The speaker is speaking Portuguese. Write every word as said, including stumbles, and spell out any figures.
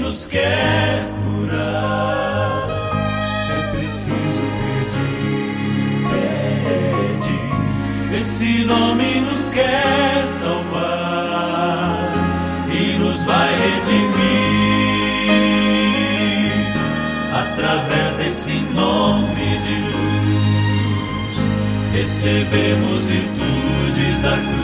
nos quer curar. É preciso pedir, pedir. Esse nome nos quer salvar e nos vai redimir. Através desse nome de luz recebemos virtudes da cruz.